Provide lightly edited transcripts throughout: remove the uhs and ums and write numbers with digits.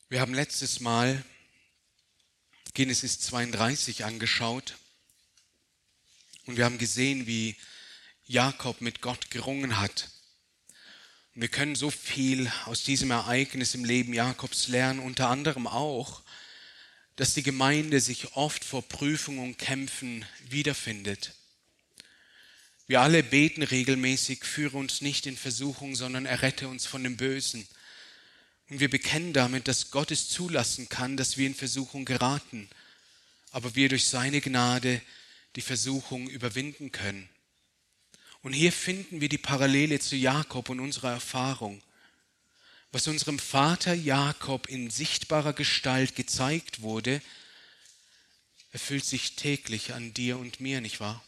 Wir haben letztes Mal Genesis 32 angeschaut und wir haben gesehen, wie Jakob mit Gott gerungen hat. Und wir können so viel aus diesem Ereignis im Leben Jakobs lernen, unter anderem auch, dass die Gemeinde sich oft vor Prüfungen und Kämpfen wiederfindet. Wir alle beten regelmäßig: führe uns nicht in Versuchung, sondern errette uns von dem Bösen. Und wir bekennen damit, dass Gott es zulassen kann, dass wir in Versuchung geraten, aber wir durch seine Gnade die Versuchung überwinden können. Und hier finden wir die Parallele zu Jakob und unserer Erfahrung. Was unserem Vater Jakob in sichtbarer Gestalt gezeigt wurde, erfüllt sich täglich an dir und mir, nicht wahr?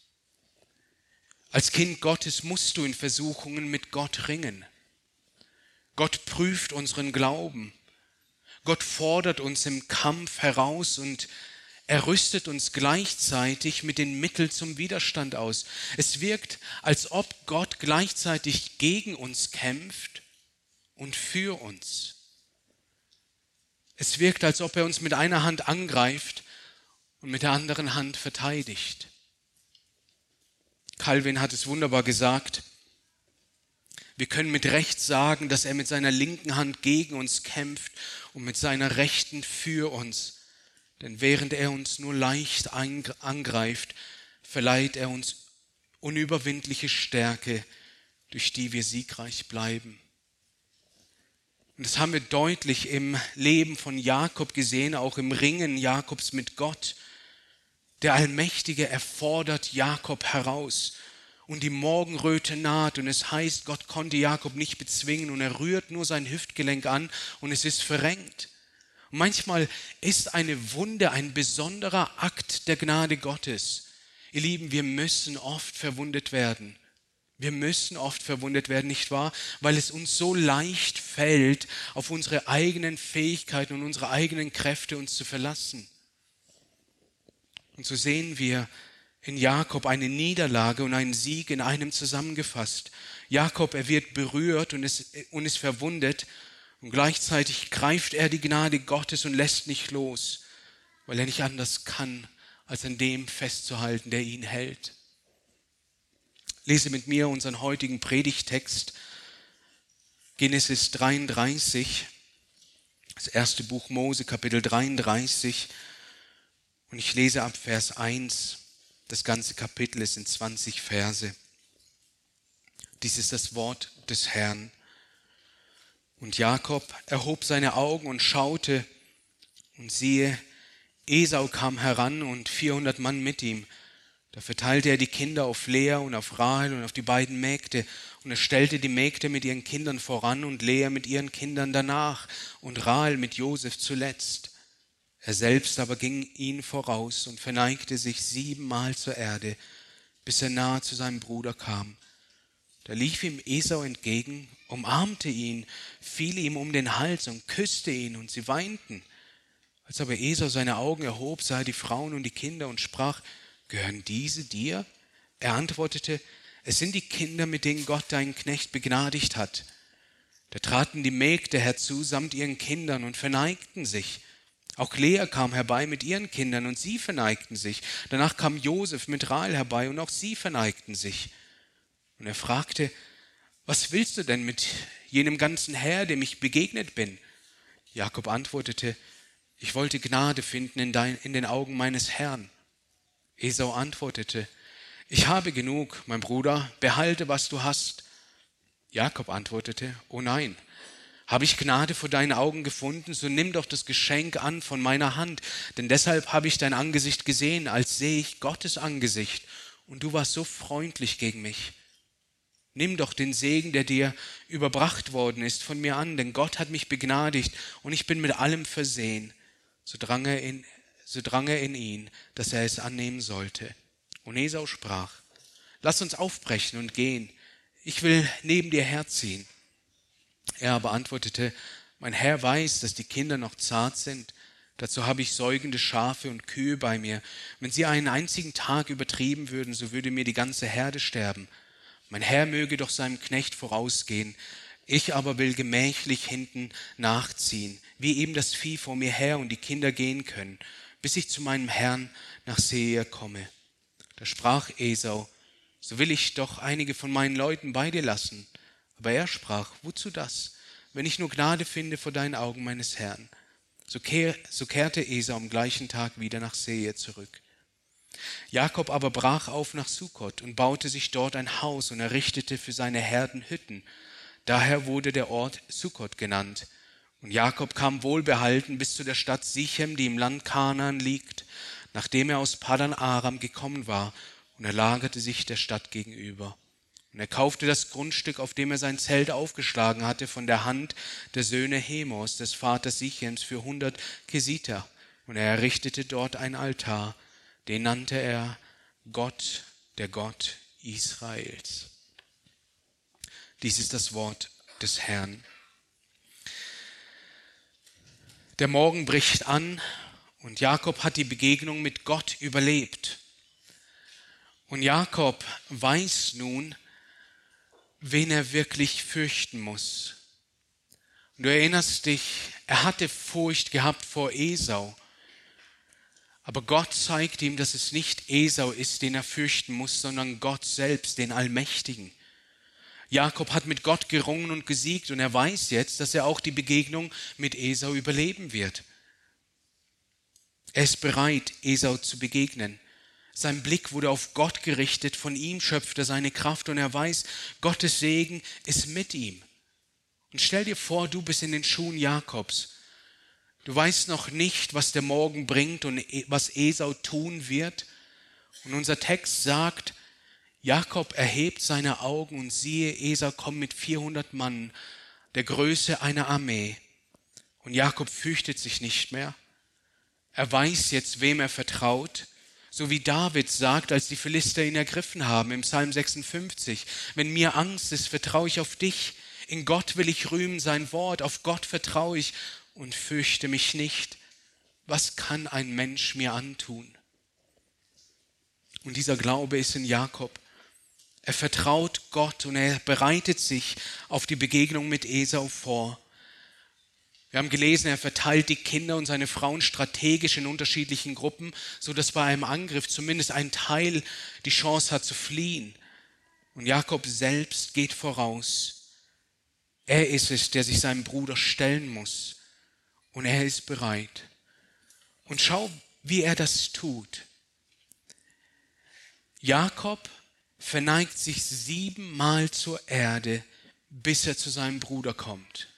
Als Kind Gottes musst du in Versuchungen mit Gott ringen. Gott prüft unseren Glauben. Gott fordert uns im Kampf heraus und er rüstet uns gleichzeitig mit den Mitteln zum Widerstand aus. Es wirkt, als ob Gott gleichzeitig gegen uns kämpft und für uns. Es wirkt, als ob er uns mit einer Hand angreift und mit der anderen Hand verteidigt. Calvin hat es wunderbar gesagt: Wir können mit Recht sagen, dass er mit seiner linken Hand gegen uns kämpft und mit seiner rechten für uns. Denn während er uns nur leicht angreift, verleiht er uns unüberwindliche Stärke, durch die wir siegreich bleiben. Und das haben wir deutlich im Leben von Jakob gesehen, auch im Ringen Jakobs mit Gott. Der Allmächtige erfordert Jakob heraus. Und die Morgenröte naht und es heißt, Gott konnte Jakob nicht bezwingen und er rührt nur sein Hüftgelenk an und es ist verrenkt. Und manchmal ist eine Wunde ein besonderer Akt der Gnade Gottes. Ihr Lieben, wir müssen oft verwundet werden. Wir müssen oft verwundet werden, nicht wahr? Weil es uns so leicht fällt, auf unsere eigenen Fähigkeiten und unsere eigenen Kräfte uns zu verlassen. Und so sehen wir in Jakob eine Niederlage und einen Sieg in einem zusammengefasst. Jakob, er wird berührt und ist verwundet und gleichzeitig greift er die Gnade Gottes und lässt nicht los, weil er nicht anders kann, als an dem festzuhalten, der ihn hält. Lese mit mir unseren heutigen Predigttext, Genesis 33, das erste Buch Mose, Kapitel 33, und ich lese ab Vers 1. Das ganze Kapitel ist in 20 Verse. Dies ist das Wort des Herrn. Und Jakob erhob seine Augen und schaute, und siehe, Esau kam heran und 400 Mann mit ihm. Da verteilte er die Kinder auf Lea und auf Rahel und auf die beiden Mägde. Und er stellte die Mägde mit ihren Kindern voran und Lea mit ihren Kindern danach und Rahel mit Josef zuletzt. Er selbst aber ging ihnen voraus und verneigte sich 7-mal zur Erde, bis er nahe zu seinem Bruder kam. Da lief ihm Esau entgegen, umarmte ihn, fiel ihm um den Hals und küsste ihn, und sie weinten. Als aber Esau seine Augen erhob, sah er die Frauen und die Kinder und sprach: Gehören diese dir? Er antwortete: Es sind die Kinder, mit denen Gott deinen Knecht begnadigt hat. Da traten die Mägde herzu samt ihren Kindern und verneigten sich. Auch Lea kam herbei mit ihren Kindern und sie verneigten sich. Danach kam Josef mit Rahel herbei und auch sie verneigten sich. Und er fragte: Was willst du denn mit jenem ganzen Heer, dem ich begegnet bin? Jakob antwortete: Ich wollte Gnade finden in den Augen meines Herrn. Esau antwortete: Ich habe genug, mein Bruder, behalte, was du hast. Jakob antwortete: Oh nein. Habe ich Gnade vor deinen Augen gefunden, so nimm doch das Geschenk an von meiner Hand, denn deshalb habe ich dein Angesicht gesehen, als sehe ich Gottes Angesicht, und du warst so freundlich gegen mich. Nimm doch den Segen, der dir überbracht worden ist, von mir an, denn Gott hat mich begnadigt und ich bin mit allem versehen. So drang er in ihn, dass er es annehmen sollte. Und Esau sprach: Lass uns aufbrechen und gehen, ich will neben dir herziehen. Er aber antwortete: Mein Herr weiß, dass die Kinder noch zart sind. Dazu habe ich säugende Schafe und Kühe bei mir. Wenn sie einen einzigen Tag übertrieben würden, so würde mir die ganze Herde sterben. Mein Herr möge doch seinem Knecht vorausgehen. Ich aber will gemächlich hinten nachziehen, wie eben das Vieh vor mir her und die Kinder gehen können, bis ich zu meinem Herrn nach Seir komme. Da sprach Esau: So will ich doch einige von meinen Leuten bei dir lassen. Aber er sprach: Wozu das, wenn ich nur Gnade finde vor deinen Augen meines Herrn? So kehrte Esau am gleichen Tag wieder nach Seir zurück. Jakob aber brach auf nach Sukkot und baute sich dort ein Haus und errichtete für seine Herden Hütten. Daher wurde der Ort Sukkot genannt. Und Jakob kam wohlbehalten bis zu der Stadt Sichem, die im Land Kanaan liegt, nachdem er aus Paddan Aram gekommen war, und er lagerte sich der Stadt gegenüber. Und er kaufte das Grundstück, auf dem er sein Zelt aufgeschlagen hatte, von der Hand der Söhne Hemos, des Vaters Sichems, für 100 Kesiter. Und er errichtete dort einen Altar, den nannte er Gott, der Gott Israels. Dies ist das Wort des Herrn. Der Morgen bricht an und Jakob hat die Begegnung mit Gott überlebt. Und Jakob weiß nun, wen er wirklich fürchten muss. Und du erinnerst dich, er hatte Furcht gehabt vor Esau. Aber Gott zeigt ihm, dass es nicht Esau ist, den er fürchten muss, sondern Gott selbst, den Allmächtigen. Jakob hat mit Gott gerungen und gesiegt und er weiß jetzt, dass er auch die Begegnung mit Esau überleben wird. Er ist bereit, Esau zu begegnen. Sein Blick wurde auf Gott gerichtet, von ihm schöpft er seine Kraft und er weiß, Gottes Segen ist mit ihm. Und stell dir vor, du bist in den Schuhen Jakobs. Du weißt noch nicht, was der Morgen bringt und was Esau tun wird. Und unser Text sagt, Jakob erhebt seine Augen und siehe, Esau kommt mit 400 Mann, der Größe einer Armee. Und Jakob fürchtet sich nicht mehr. Er weiß jetzt, wem er vertraut. So wie David sagt, als die Philister ihn ergriffen haben im Psalm 56, wenn mir Angst ist, vertraue ich auf dich. In Gott will ich rühmen sein Wort, auf Gott vertraue ich und fürchte mich nicht. Was kann ein Mensch mir antun? Und dieser Glaube ist in Jakob. Er vertraut Gott und er bereitet sich auf die Begegnung mit Esau vor. Wir haben gelesen, er verteilt die Kinder und seine Frauen strategisch in unterschiedlichen Gruppen, sodass bei einem Angriff zumindest ein Teil die Chance hat zu fliehen. Und Jakob selbst geht voraus. Er ist es, der sich seinem Bruder stellen muss. Und er ist bereit. Und schau, wie er das tut. Jakob verneigt sich 7-mal zur Erde, bis er zu seinem Bruder kommt.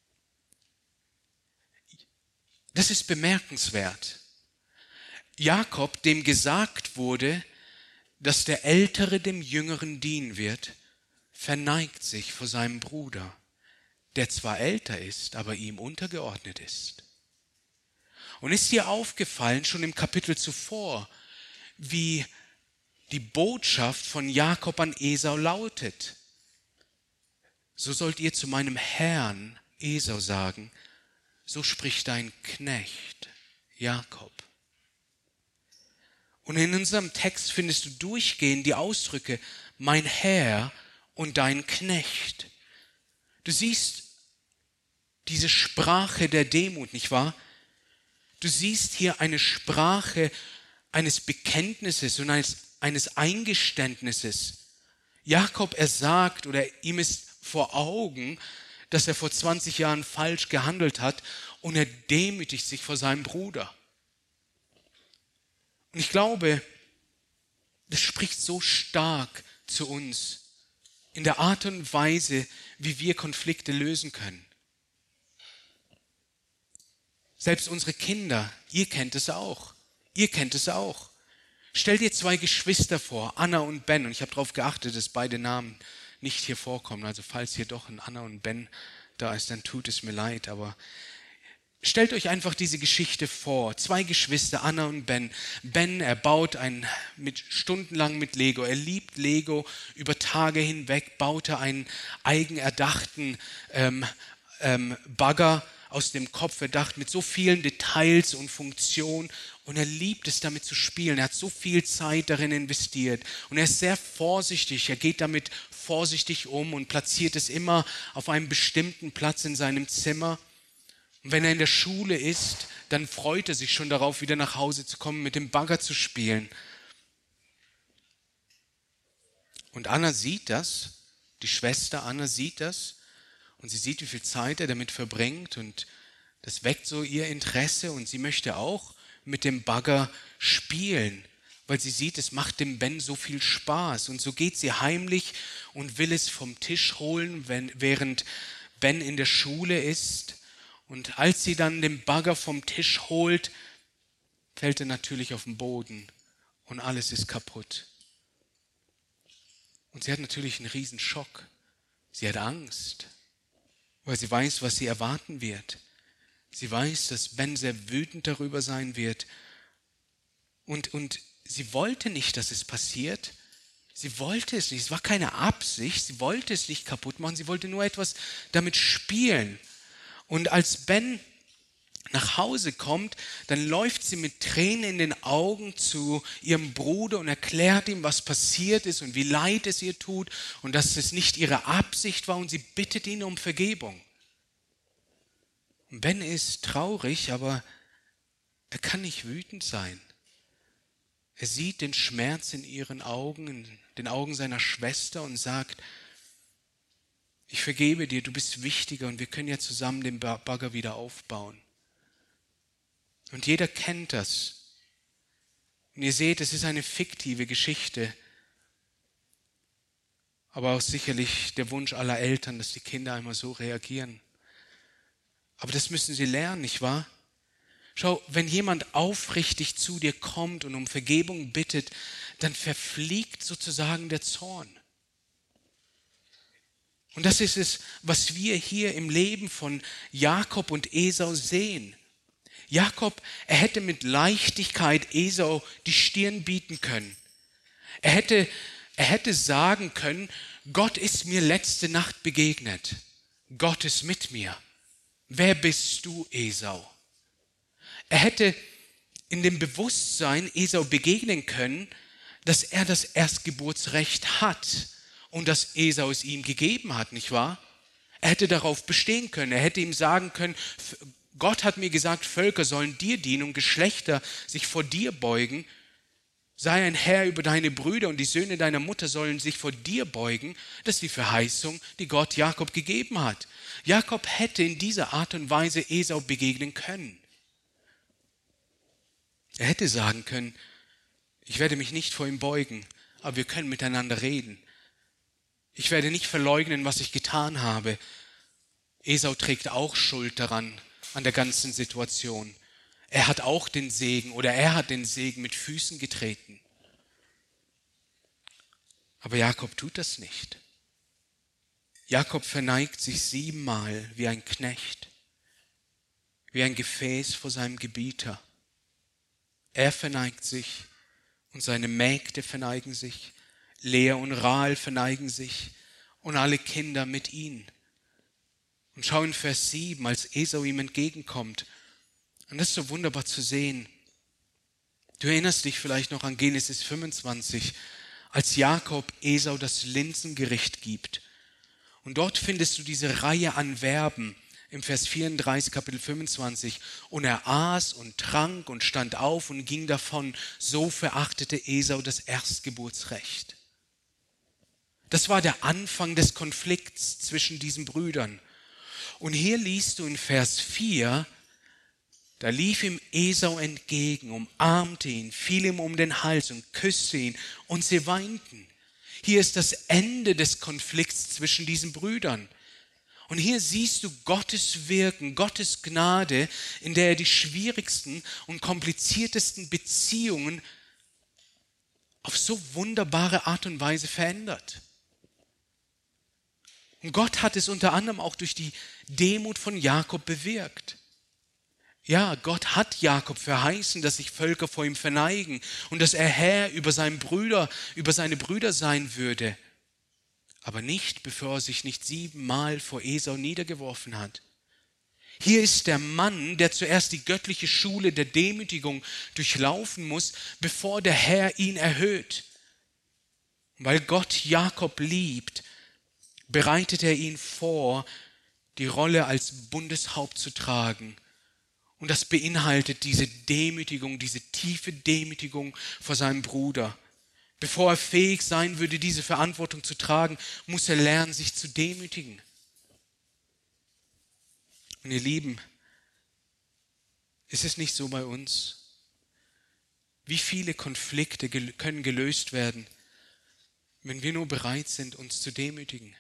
Das ist bemerkenswert. Jakob, dem gesagt wurde, dass der Ältere dem Jüngeren dienen wird, verneigt sich vor seinem Bruder, der zwar älter ist, aber ihm untergeordnet ist. Und ist dir aufgefallen, schon im Kapitel zuvor, wie die Botschaft von Jakob an Esau lautet? So sollt ihr zu meinem Herrn Esau sagen, so spricht dein Knecht Jakob. Und in unserem Text findest du durchgehend die Ausdrücke mein Herr und dein Knecht. Du siehst diese Sprache der Demut, nicht wahr? Du siehst hier eine Sprache eines Bekenntnisses und eines Eingeständnisses. Jakob, er sagt oder ihm ist vor Augen, dass er vor 20 Jahren falsch gehandelt hat und er demütigt sich vor seinem Bruder. Und ich glaube, das spricht so stark zu uns in der Art und Weise, wie wir Konflikte lösen können. Selbst unsere Kinder, ihr kennt es auch. Ihr kennt es auch. Stell dir 2 Geschwister vor, Anna und Ben. Und ich habe darauf geachtet, dass beide Namen nicht hier vorkommen. Also falls hier doch ein Anna und Ben da ist, dann tut es mir leid. Aber stellt euch einfach diese Geschichte vor. 2 Geschwister, Anna und Ben. Ben, er baut stundenlang mit Lego. Er liebt Lego. Über Tage hinweg baut er einen eigenerdachten Bagger aus dem Kopf erdacht, mit so vielen Details und Funktionen. Und er liebt es, damit zu spielen. Er hat so viel Zeit darin investiert. Und er ist sehr vorsichtig. Er geht damit vorsichtig um und platziert es immer auf einem bestimmten Platz in seinem Zimmer. Und wenn er in der Schule ist, dann freut er sich schon darauf, wieder nach Hause zu kommen, mit dem Bagger zu spielen. Und Anna sieht das, die Schwester Anna sieht das und sie sieht, wie viel Zeit er damit verbringt und das weckt so ihr Interesse und sie möchte auch mit dem Bagger spielen, weil sie sieht, es macht dem Ben so viel Spaß. Und so geht sie heimlich und will es vom Tisch holen, während Ben in der Schule ist. Und als sie dann den Bagger vom Tisch holt, fällt er natürlich auf den Boden und alles ist kaputt. Und sie hat natürlich einen riesen Schock. Sie hat Angst, weil sie weiß, was sie erwarten wird. Sie weiß, dass Ben sehr wütend darüber sein wird. Und sie wollte nicht, dass es passiert. Sie wollte es nicht. Es war keine Absicht. Sie wollte es nicht kaputt machen. Sie wollte nur etwas damit spielen. Und als Ben nach Hause kommt, dann läuft sie mit Tränen in den Augen zu ihrem Bruder und erklärt ihm, was passiert ist und wie leid es ihr tut und dass es nicht ihre Absicht war und sie bittet ihn um Vergebung. Und Ben ist traurig, aber er kann nicht wütend sein. Er sieht den Schmerz in ihren Augen, in den Augen seiner Schwester und sagt, ich vergebe dir, du bist wichtiger und wir können ja zusammen den Bagger wieder aufbauen. Und jeder kennt das. Und ihr seht, es ist eine fiktive Geschichte, aber auch sicherlich der Wunsch aller Eltern, dass die Kinder einmal so reagieren. Aber das müssen sie lernen, nicht wahr? Schau, wenn jemand aufrichtig zu dir kommt und um Vergebung bittet, dann verfliegt sozusagen der Zorn. Und das ist es, was wir hier im Leben von Jakob und Esau sehen. Jakob, er hätte mit Leichtigkeit Esau die Stirn bieten können. Er hätte sagen können, Gott ist mir letzte Nacht begegnet. Gott ist mit mir. Wer bist du, Esau? Er hätte in dem Bewusstsein Esau begegnen können, dass er das Erstgeburtsrecht hat und dass Esau es ihm gegeben hat, nicht wahr? Er hätte darauf bestehen können. Er hätte ihm sagen können, Gott hat mir gesagt, Völker sollen dir dienen und Geschlechter sich vor dir beugen. Sei ein Herr über deine Brüder und die Söhne deiner Mutter sollen sich vor dir beugen. Das ist die Verheißung, die Gott Jakob gegeben hat. Jakob hätte in dieser Art und Weise Esau begegnen können. Er hätte sagen können, ich werde mich nicht vor ihm beugen, aber wir können miteinander reden. Ich werde nicht verleugnen, was ich getan habe. Esau trägt auch Schuld daran, an der ganzen Situation. Er hat auch den Segen oder er hat den Segen mit Füßen getreten. Aber Jakob tut das nicht. Jakob verneigt sich 7-mal wie ein Knecht, wie ein Gefäß vor seinem Gebieter. Er verneigt sich und seine Mägde verneigen sich, Lea und Rahel verneigen sich und alle Kinder mit ihm. Und schau in Vers 7, als Esau ihm entgegenkommt. Und das ist so wunderbar zu sehen. Du erinnerst dich vielleicht noch an Genesis 25, als Jakob Esau das Linsengericht gibt. Und dort findest du diese Reihe an Verben im Vers 34, Kapitel 25. Und er aß und trank und stand auf und ging davon. So verachtete Esau das Erstgeburtsrecht. Das war der Anfang des Konflikts zwischen diesen Brüdern. Und hier liest du in Vers 4, da lief ihm Esau entgegen, umarmte ihn, fiel ihm um den Hals und küsste ihn und sie weinten. Hier ist das Ende des Konflikts zwischen diesen Brüdern. Und hier siehst du Gottes Wirken, Gottes Gnade, in der er die schwierigsten und kompliziertesten Beziehungen auf so wunderbare Art und Weise verändert. Und Gott hat es unter anderem auch durch die Demut von Jakob bewirkt. Ja, Gott hat Jakob verheißen, dass sich Völker vor ihm verneigen und dass er Herr über seine Brüder sein würde. Aber nicht, bevor er sich nicht 7-mal vor Esau niedergeworfen hat. Hier ist der Mann, der zuerst die göttliche Schule der Demütigung durchlaufen muss, bevor der Herr ihn erhöht. Weil Gott Jakob liebt, bereitet er ihn vor, die Rolle als Bundeshaupt zu tragen. Und das beinhaltet diese Demütigung, diese tiefe Demütigung vor seinem Bruder. Bevor er fähig sein würde, diese Verantwortung zu tragen, muss er lernen, sich zu demütigen. Und ihr Lieben, ist es nicht so bei uns? Wie viele Konflikte können gelöst werden, wenn wir nur bereit sind, uns zu demütigen?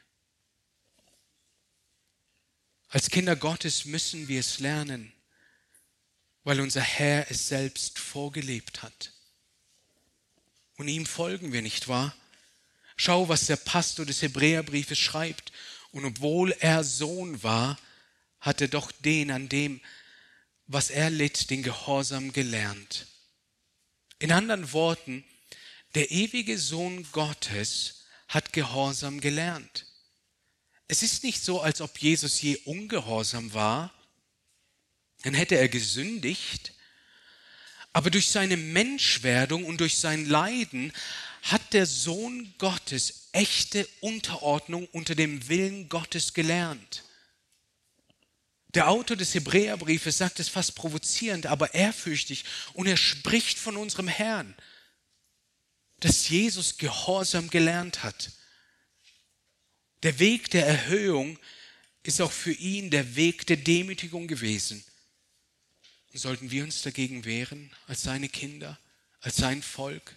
Als Kinder Gottes müssen wir es lernen, weil unser Herr es selbst vorgelebt hat. Und ihm folgen wir, nicht wahr? Schau, was der Pastor des Hebräerbriefes schreibt. Und obwohl er Sohn war, hat er doch an dem, was er litt, den Gehorsam gelernt. In anderen Worten, der ewige Sohn Gottes hat Gehorsam gelernt. Es ist nicht so, als ob Jesus je ungehorsam war, dann hätte er gesündigt, aber durch seine Menschwerdung und durch sein Leiden hat der Sohn Gottes echte Unterordnung unter dem Willen Gottes gelernt. Der Autor des Hebräerbriefes sagt es fast provozierend, aber ehrfürchtig, und er spricht von unserem Herrn, dass Jesus Gehorsam gelernt hat. Der Weg der Erhöhung ist auch für ihn der Weg der Demütigung gewesen. Und sollten wir uns dagegen wehren, als seine Kinder, als sein Volk?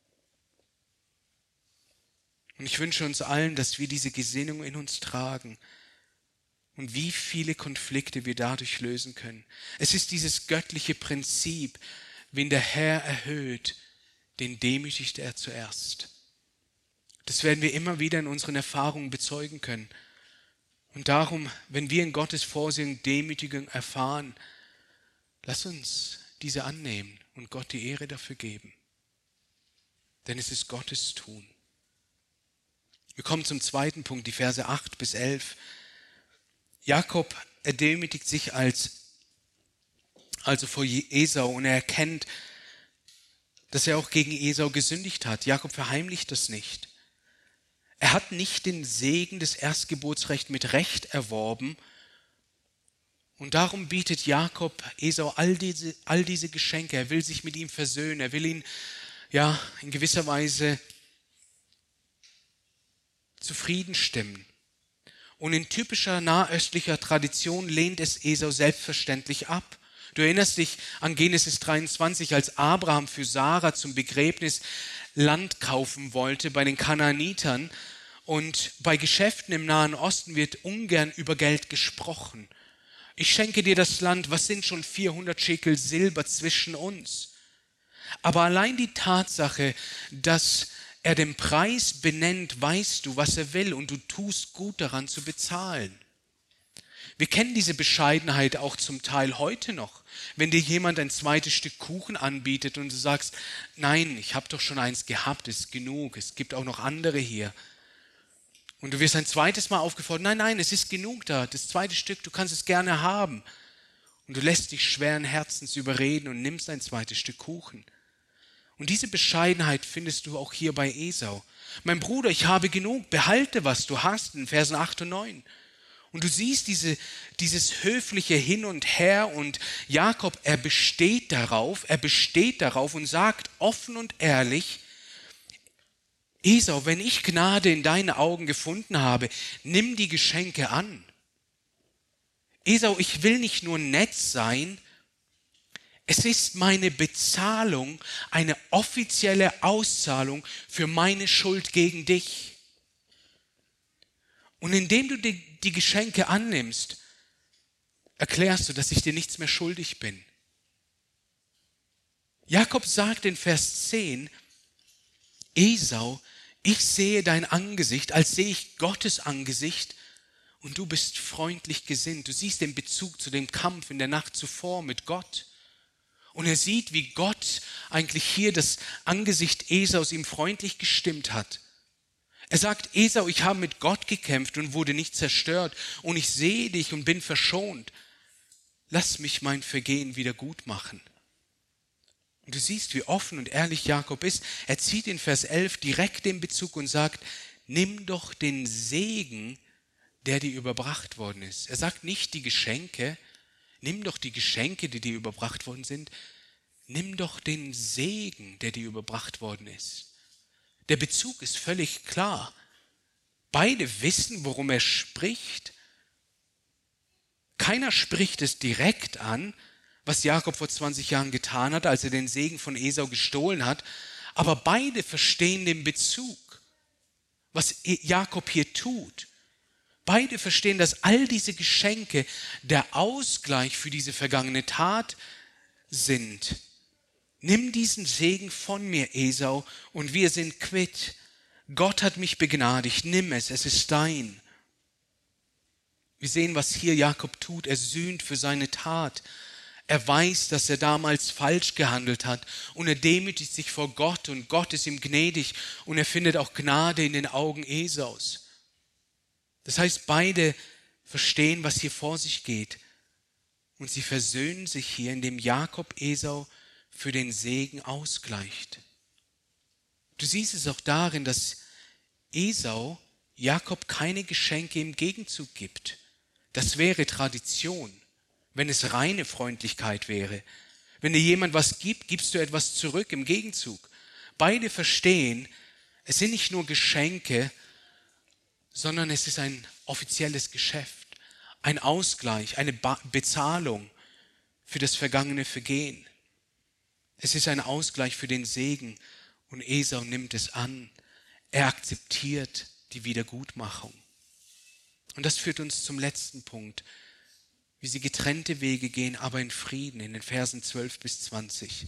Und ich wünsche uns allen, dass wir diese Gesinnung in uns tragen und wie viele Konflikte wir dadurch lösen können. Es ist dieses göttliche Prinzip, wen der Herr erhöht, den demütigt er zuerst. Das werden wir immer wieder in unseren Erfahrungen bezeugen können. Und darum, wenn wir in Gottes Vorsehung Demütigung erfahren, lass uns diese annehmen und Gott die Ehre dafür geben. Denn es ist Gottes Tun. Wir kommen zum zweiten Punkt, die Verse 8 bis 11. Jakob, er demütigt sich also vor Esau und er erkennt, dass er auch gegen Esau gesündigt hat. Jakob verheimlicht das nicht. Er hat nicht den Segen des Erstgeburtsrechts mit Recht erworben und darum bietet Jakob Esau all diese Geschenke. Er will sich mit ihm versöhnen, er will ihn in gewisser Weise zufrieden stimmen. Und in typischer nahöstlicher Tradition lehnt es Esau selbstverständlich ab. Du erinnerst dich an Genesis 23, als Abraham für Sarah zum Begräbnis Land kaufen wollte bei den Kanaanitern. Und bei Geschäften im Nahen Osten wird ungern über Geld gesprochen. Ich schenke dir das Land, was sind schon 400 Schekel Silber zwischen uns? Aber allein die Tatsache, dass er den Preis benennt, weißt du, was er will und du tust gut daran zu bezahlen. Wir kennen diese Bescheidenheit auch zum Teil heute noch. Wenn dir jemand ein zweites Stück Kuchen anbietet und du sagst, nein, ich habe doch schon eins gehabt, es ist genug, es gibt auch noch andere hier. Und du wirst ein zweites Mal aufgefordert, nein, es ist genug da, das zweite Stück, du kannst es gerne haben. Und du lässt dich schweren Herzens überreden und nimmst ein zweites Stück Kuchen. Und diese Bescheidenheit findest du auch hier bei Esau. Mein Bruder, ich habe genug, behalte, was du hast, in Versen 8 und 9. Und du siehst dieses höfliche Hin und Her und Jakob, er besteht darauf und sagt offen und ehrlich, Esau, wenn ich Gnade in deinen Augen gefunden habe, nimm die Geschenke an. Esau, ich will nicht nur nett sein, es ist meine Bezahlung, eine offizielle Auszahlung für meine Schuld gegen dich. Und indem du die Geschenke annimmst, erklärst du, dass ich dir nichts mehr schuldig bin. Jakob sagt in Vers 10, Esau, ich sehe dein Angesicht, als sehe ich Gottes Angesicht und du bist freundlich gesinnt. Du siehst den Bezug zu dem Kampf in der Nacht zuvor mit Gott. Und er sieht, wie Gott eigentlich hier das Angesicht Esaus ihm freundlich gestimmt hat. Er sagt, Esau, ich habe mit Gott gekämpft und wurde nicht zerstört und ich sehe dich und bin verschont. Lass mich mein Vergehen wieder gut machen. Und du siehst, wie offen und ehrlich Jakob ist. Er zieht in Vers 11 direkt den Bezug und sagt, nimm doch den Segen, der dir überbracht worden ist. Er sagt nicht die Geschenke, nimm doch die Geschenke, die dir überbracht worden sind, nimm doch den Segen, der dir überbracht worden ist. Der Bezug ist völlig klar. Beide wissen, worum er spricht. Keiner spricht es direkt an, was Jakob vor 20 Jahren getan hat, als er den Segen von Esau gestohlen hat. Aber beide verstehen den Bezug, was Jakob hier tut. Beide verstehen, dass all diese Geschenke der Ausgleich für diese vergangene Tat sind. Nimm diesen Segen von mir, Esau, und wir sind quitt. Gott hat mich begnadigt, nimm es ist dein. Wir sehen, was hier Jakob tut. Er sühnt für seine Tat. Er weiß, dass er damals falsch gehandelt hat und er demütigt sich vor Gott und Gott ist ihm gnädig und er findet auch Gnade in den Augen Esaus. Das heißt, beide verstehen, was hier vor sich geht und sie versöhnen sich hier, indem Jakob Esau für den Segen ausgleicht. Du siehst es auch darin, dass Esau Jakob keine Geschenke im Gegenzug gibt. Das wäre Tradition, wenn es reine Freundlichkeit wäre. Wenn dir jemand was gibt, gibst du etwas zurück im Gegenzug. Beide verstehen, es sind nicht nur Geschenke, sondern es ist ein offizielles Geschäft, ein Ausgleich, eine Bezahlung für das vergangene Vergehen. Es ist ein Ausgleich für den Segen und Esau nimmt es an. Er akzeptiert die Wiedergutmachung. Und das führt uns zum letzten Punkt, wie sie getrennte Wege gehen, aber in Frieden, in den Versen 12 bis 20.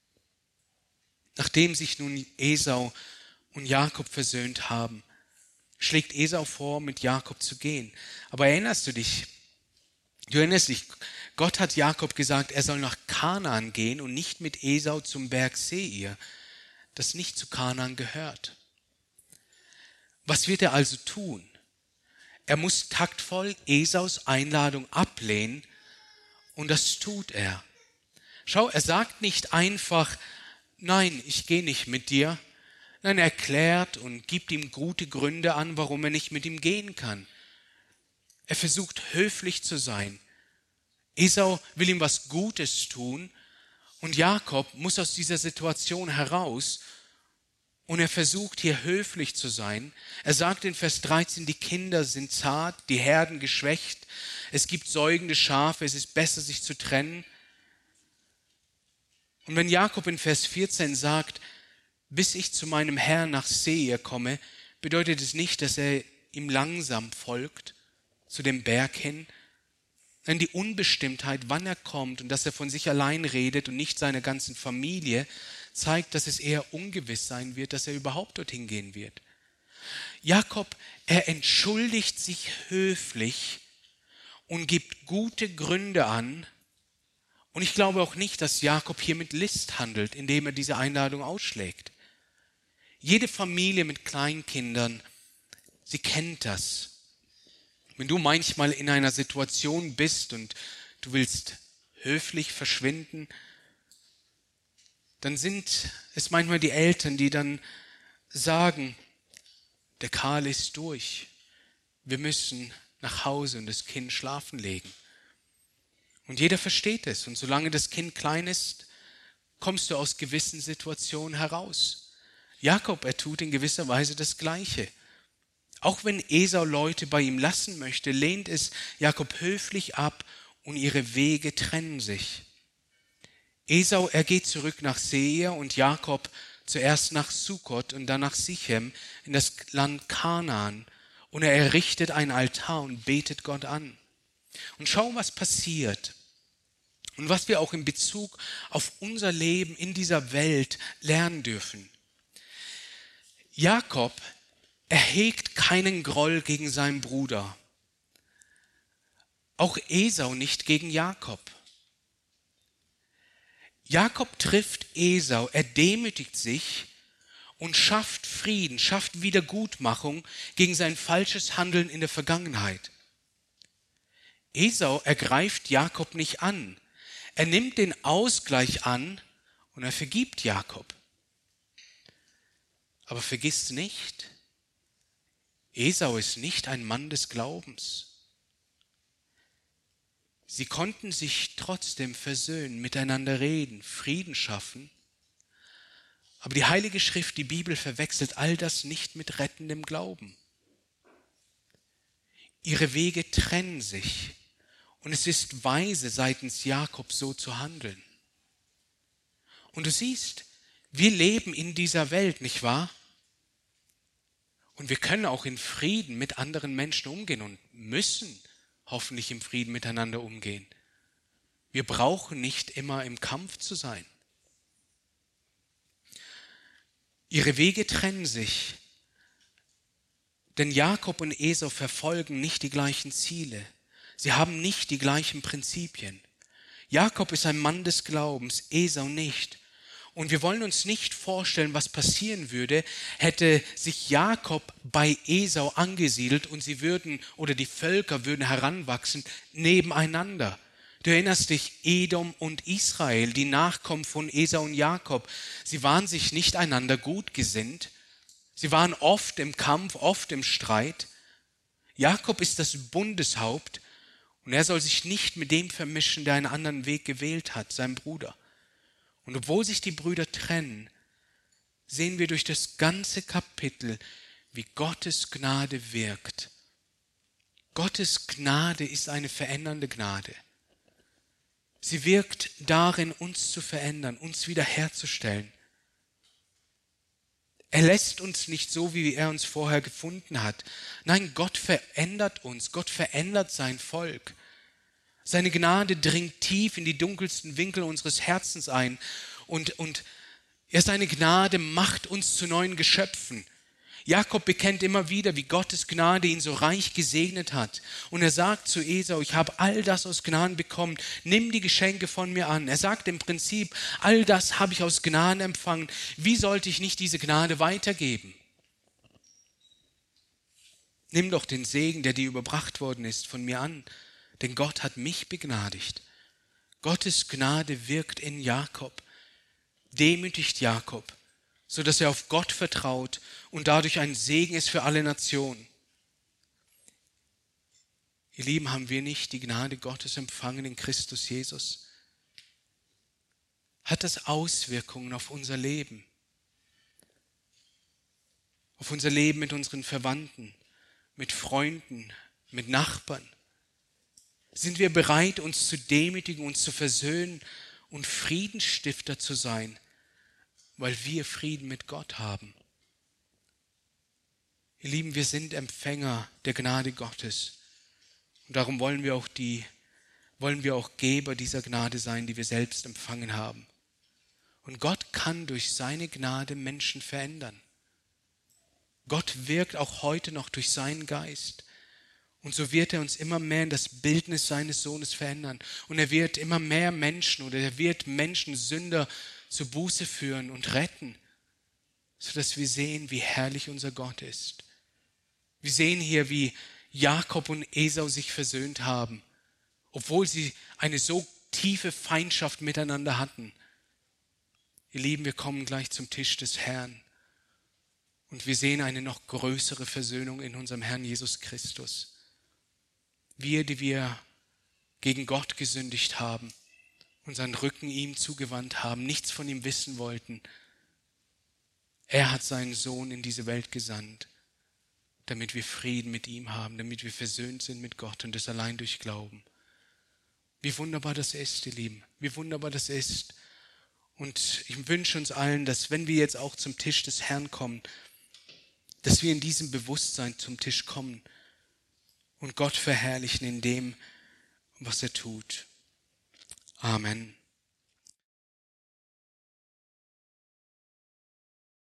Nachdem sich nun Esau und Jakob versöhnt haben, schlägt Esau vor, mit Jakob zu gehen. Aber erinnerst du dich, Gott hat Jakob gesagt, er soll nach Kanaan gehen und nicht mit Esau zum Berg Seir, das nicht zu Kanaan gehört. Was wird er also tun? Er muss taktvoll Esaus Einladung ablehnen und das tut er. Schau, er sagt nicht einfach, nein, ich gehe nicht mit dir. Nein, er erklärt und gibt ihm gute Gründe an, warum er nicht mit ihm gehen kann. Er versucht höflich zu sein. Esau will ihm was Gutes tun und Jakob muss aus dieser Situation heraus und er versucht hier höflich zu sein. Er sagt in Vers 13, die Kinder sind zart, die Herden geschwächt, es gibt säugende Schafe, es ist besser sich zu trennen. Und wenn Jakob in Vers 14 sagt, bis ich zu meinem Herrn nach Seir komme, bedeutet es nicht, dass er ihm langsam folgt, zu dem Berg hin. Denn die Unbestimmtheit, wann er kommt und dass er von sich allein redet und nicht seiner ganzen Familie, zeigt, dass es eher ungewiss sein wird, dass er überhaupt dorthin gehen wird. Jakob, er entschuldigt sich höflich und gibt gute Gründe an. Und ich glaube auch nicht, dass Jakob hier mit List handelt, indem er diese Einladung ausschlägt. Jede Familie mit Kleinkindern, sie kennt das. Wenn du manchmal in einer Situation bist und du willst höflich verschwinden, dann sind es manchmal die Eltern, die dann sagen, der Karl ist durch, wir müssen nach Hause und das Kind schlafen legen. Und jeder versteht es. Und solange das Kind klein ist, kommst du aus gewissen Situationen heraus. Jakob, er tut in gewisser Weise das Gleiche. Auch wenn Esau Leute bei ihm lassen möchte, lehnt es Jakob höflich ab und ihre Wege trennen sich. Esau, er geht zurück nach Seir und Jakob zuerst nach Sukkot und dann nach Sichem in das Land Kanaan. Und er errichtet einen Altar und betet Gott an. Und schau, was passiert. Und was wir auch in Bezug auf unser Leben in dieser Welt lernen dürfen. Jakob, er hegt keinen Groll gegen seinen Bruder. Auch Esau nicht gegen Jakob. Jakob trifft Esau, er demütigt sich und schafft Frieden, schafft Wiedergutmachung gegen sein falsches Handeln in der Vergangenheit. Esau ergreift Jakob nicht an. Er nimmt den Ausgleich an und er vergibt Jakob. Aber vergiss nicht, Esau ist nicht ein Mann des Glaubens. Sie konnten sich trotzdem versöhnen, miteinander reden, Frieden schaffen. Aber die Heilige Schrift, die Bibel, verwechselt all das nicht mit rettendem Glauben. Ihre Wege trennen sich und es ist weise, seitens Jakob so zu handeln. Und du siehst, wir leben in dieser Welt, nicht wahr? Und wir können auch in Frieden mit anderen Menschen umgehen und müssen hoffentlich im Frieden miteinander umgehen. Wir brauchen nicht immer im Kampf zu sein. Ihre Wege trennen sich, denn Jakob und Esau verfolgen nicht die gleichen Ziele. Sie haben nicht die gleichen Prinzipien. Jakob ist ein Mann des Glaubens, Esau nicht. Und wir wollen uns nicht vorstellen, was passieren würde, hätte sich Jakob bei Esau angesiedelt und sie würden, oder die Völker würden heranwachsen nebeneinander. Du erinnerst dich, Edom und Israel, die Nachkommen von Esau und Jakob, sie waren sich nicht einander gut gesinnt. Sie waren oft im Kampf, oft im Streit. Jakob ist das Bundeshaupt und er soll sich nicht mit dem vermischen, der einen anderen Weg gewählt hat, seinem Bruder. Und obwohl sich die Brüder trennen, sehen wir durch das ganze Kapitel, wie Gottes Gnade wirkt. Gottes Gnade ist eine verändernde Gnade. Sie wirkt darin, uns zu verändern, uns wiederherzustellen. Er lässt uns nicht so, wie er uns vorher gefunden hat. Nein, Gott verändert uns, Gott verändert sein Volk. Seine Gnade dringt tief in die dunkelsten Winkel unseres Herzens ein und seine Gnade macht uns zu neuen Geschöpfen. Jakob bekennt immer wieder, wie Gottes Gnade ihn so reich gesegnet hat. Und er sagt zu Esau, ich habe all das aus Gnaden bekommen, nimm die Geschenke von mir an. Er sagt im Prinzip, all das habe ich aus Gnaden empfangen. Wie sollte ich nicht diese Gnade weitergeben? Nimm doch den Segen, der dir überbracht worden ist, von mir an. Denn Gott hat mich begnadigt. Gottes Gnade wirkt in Jakob, demütigt Jakob, sodass er auf Gott vertraut und dadurch ein Segen ist für alle Nationen. Ihr Lieben, haben wir nicht die Gnade Gottes empfangen in Christus Jesus? Hat das Auswirkungen auf unser Leben? Auf unser Leben mit unseren Verwandten, mit Freunden, mit Nachbarn? Sind wir bereit, uns zu demütigen, uns zu versöhnen und Friedensstifter zu sein, weil wir Frieden mit Gott haben? Ihr Lieben, wir sind Empfänger der Gnade Gottes. Und darum wollen wir auch Geber dieser Gnade sein, die wir selbst empfangen haben. Und Gott kann durch seine Gnade Menschen verändern. Gott wirkt auch heute noch durch seinen Geist. Und so wird er uns immer mehr in das Bildnis seines Sohnes verändern. Und er wird immer mehr Menschen oder er wird Menschen, Sünder, zur Buße führen und retten, sodass wir sehen, wie herrlich unser Gott ist. Wir sehen hier, wie Jakob und Esau sich versöhnt haben, obwohl sie eine so tiefe Feindschaft miteinander hatten. Ihr Lieben, wir kommen gleich zum Tisch des Herrn und wir sehen eine noch größere Versöhnung in unserem Herrn Jesus Christus. Wir, die wir gegen Gott gesündigt haben, unseren Rücken ihm zugewandt haben, nichts von ihm wissen wollten. Er hat seinen Sohn in diese Welt gesandt, damit wir Frieden mit ihm haben, damit wir versöhnt sind mit Gott und das allein durch Glauben. Wie wunderbar das ist, ihr Lieben, wie wunderbar das ist. Und ich wünsche uns allen, dass wenn wir jetzt auch zum Tisch des Herrn kommen, dass wir in diesem Bewusstsein zum Tisch kommen und Gott verherrlichen in dem, was er tut. Amen.